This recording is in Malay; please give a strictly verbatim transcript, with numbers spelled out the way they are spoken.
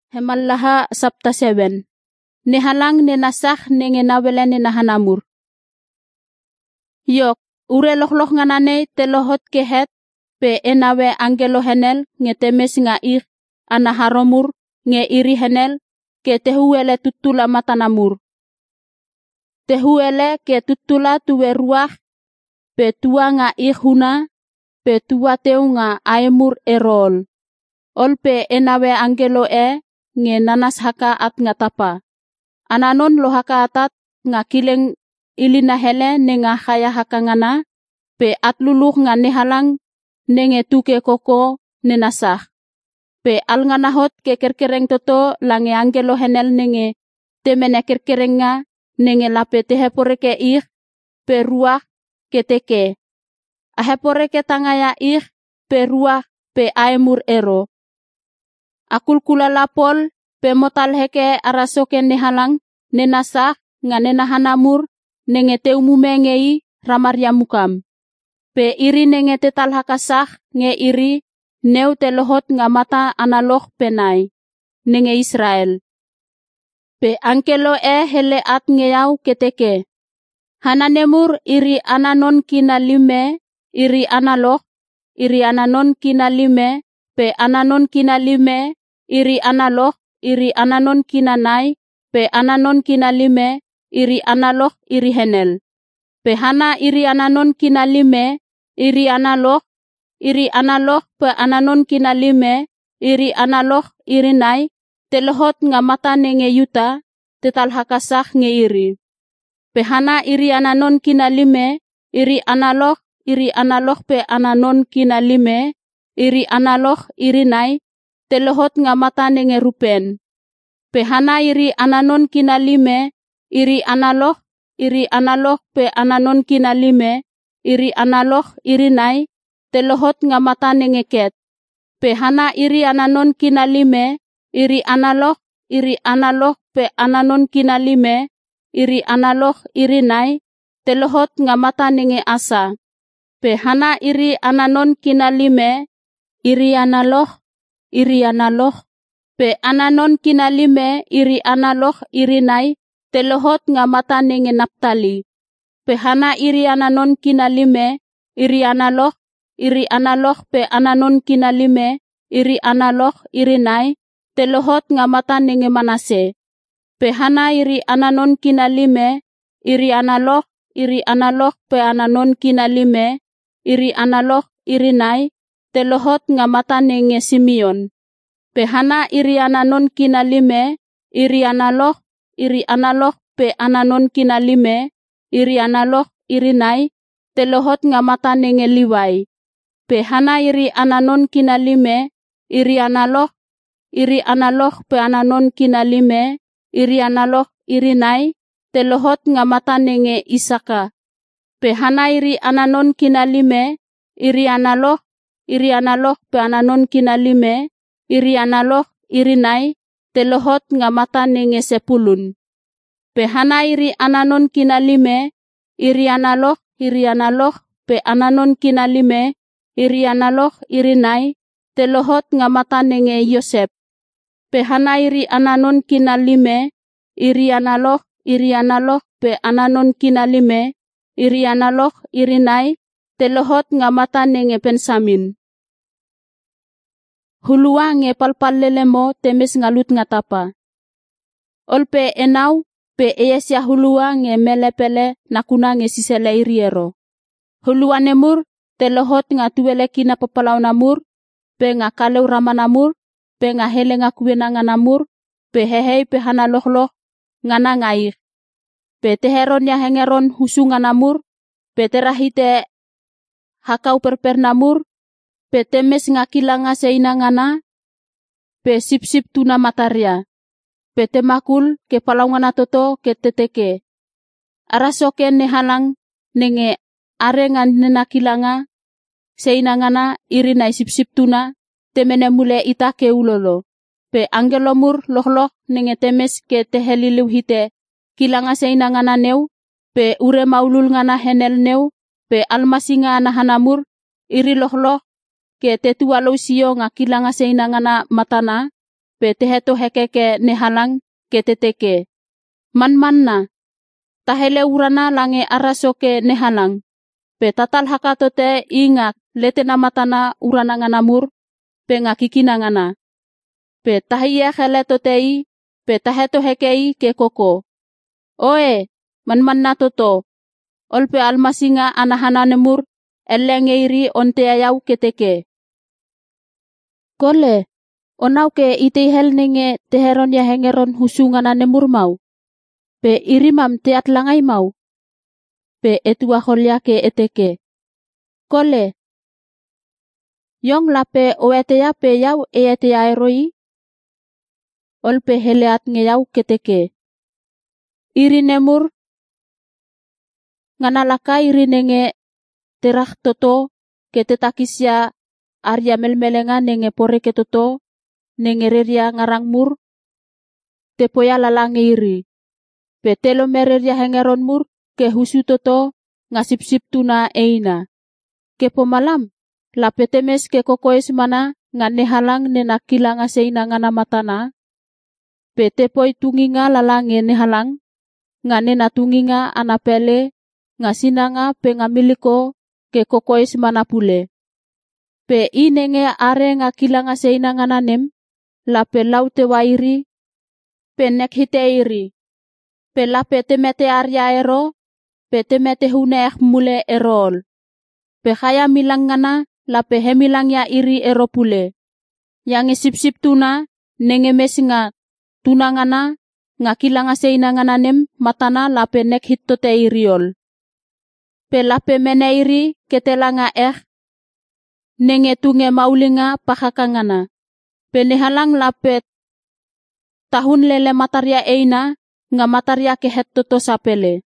Hemallaha sabta seven. Nehalang nenasah nengenawele nenahanamur. Yok, ure loh-loh nganane telohot kehet, pe enawe angelo henel ngetemes nga ir, anaharomur, nge iri henel, ke tehuele tutula matanamur. Tehuele ke tutula tuwe ruah, pe tua nga ihuna, pe tua teu nga aemur erol. Ol pe enawe angelo e, nge nanas haka at nga tapa. Ananon lo haka atat nga kileng ilina hele ne nga kaya haka ngana, pe atluluh nga nehalang nenge tuke koko nenasah. Pe al nga nahot ke kerkereng toto lange angelo henel nenge temene kerkereng nga nenge lape tehepore ke ih, pe ruah ke teke. Ahepore ke tangaya ih, pe ruah pe aemur ero. Akul kula lapol, pe motal heke arasoke nehalang, nenasah, nga nenahanamur, nenge teumume ngei, ramaria mukam. Pe iri nenge tetal hakasah, nge iri, neu telohot nga mata analoh penai, nenge Israel. Pe angkelo e hele at ngeyau keteke. Hananemur iri ananon kina lime, iri analoh, iri ananon kina lime, pe ananon kina lime, iri analoh, iri ananon kina nai, pe ananon kina lime, iri analoh, iri henel. Pe hana iri ananon kina lime, iri analoh, iri analoh, pe ananon kina lime, iri analoh, iri nai, telohot nga mata nenge yuta, tetal hakasah nge iri. Pe hana iri ananon kina lime, iri analoh, iri analoh pe ananon kina lime, iri analoh, iri nai, telohot nga mata nenge rupen. Pe hana iri ananon kina lime, iri analoh, iri analoh pe ananon kina lime, iri analoh, iri nai, telohot nga mata nenge ket. Pe hana iri ananon kina lime, iri analoh, iri analoh pe ananon kina lime, iri analoh, iri nai, telohot nga mata nenge asa. Pe hana iri ananon kina lime, iri analoh, iri analoh, pe ananon kina lime, iri analoh, iri nai, telohot nga mata nenge Naptali. Pe hana iri ananon kina lime, iri analoh, iri analoh pe ananon kina lime, iri analoh, iri nai, telohot nga mata nenge Manase. Pe hana iri ananon kina lime, iri analoh, iri analoh pe ananon kina lime, iri analoh, iri nai, telohot nga mata nenge Simeon. Pe hana iri ananon kina lime, iri analoh, iri analoh pe ananon kina lime, iri analoh, iri nai, telohot nga mata nenge Liwai. Pe hana iri ananon kina lime, iri analoh, iri analoh pe ananon kina lime, iri analoh, iri nai, telohot nga mata nenge Isaka. Pe hana iri ananon kina lime, iri analoh, iri analoh pe ananon kina lime, iri analoh, iri nai, telohot nga mata nenge Sepulun. Pe hana iri ananon kina lime, iri analoh, iri analoh pe ananon kina lime, iri analoh, iri nai, telohot nga mata nenge Yosep. Pe hana iri ananon kina lime, iri analoh, iri analoh pe ananon kina lime, iri analoh, iri nai, telohot nga mata nenge Bensamin. Hulua nge palpallele mo temes ngalut nga tapa. Olpe enau, pe eyesya hulua nge melepele nakuna nge sisele iriero. Hulua nemur, telohot nga tuwele kina papalaw namur, pe nga kalew ramanamur, pe nga hele nga kuwena nga namur, pe hehei pe hana lohloh, nga na ngair. Pe teheron ya hengeron husu nga namur, pe terahite hakau perper namur, pe temes nga kilanga seina nga na, pe sip-sip tuna mataria, pe temakul ke palaw nga natoto ke teteke. Arasoke nehalang nenge are nga nenakilanga, seina nga na iri na sip-sip tuna, temene mule ita ke ulolo. Pe angelomur lohloh nenge temes ke teheliliw hite, kilanga seina nga na new, pe ure maulul nga na henel new, pe almasi nga na hanamur, iri lohloh, ke tetuwalaw siyo nga kilanga seina nga na matana, pe teheto hekeke nehalang keteteke. Man-manna, tahele urana lange arasoke nehalang, pe tatal hakatote ingak letena matana urana nganamur, pe ngakikina ngana. Pe tahiya kheletotei, pe taheto hekei ke koko. Oe, man-manna toto, olpe almasinga anahana nemur, elengeiri onteayau keteke. Kole, onau ke itihel nenge teheron ya hengeron husungana nemur mau. Pe irimam teat langai mau. Pe etua holya ke eteke. Kole, yong lape oetea pe yau eetea eroi. Olpe heleat ngeyau keteke. Iri nemur, nganalaka iri nenge terah toto ketetakisya arya melmelenga nenge pore ketoto nenge reria ngarang mur tepoya lalange iri. Petelo mereria hengeron mur ke husu toto ngasip-sip tuna eina. Ke pomalam la petemes ke kokoes mana ngane halang nena kilanga seina ngana matana. Petepoi tunginga lalange nehalang ngane na tunginga anapele ngasinanga pengamiliko ke kokoes mana pule. Pe inenge are ngakilanga seina ngana nem la pe laute wairi pe nek hite iri. Pe la pe temete arya ero pe temete hune ek mule erol. Pe kaya milang ngana la pe hemilang ya iri ero pule. Yang sip-sip tuna nenge mesinga tuna ngana ngakilanga seina ngana nem matana la pe nek hitote iriol. Pe la pe mene iri ketelanga ek nenge tunge maulinga pakakangana. Pe nehalang la pe tahun lele mataria eina nga mataria ke het toto sapele.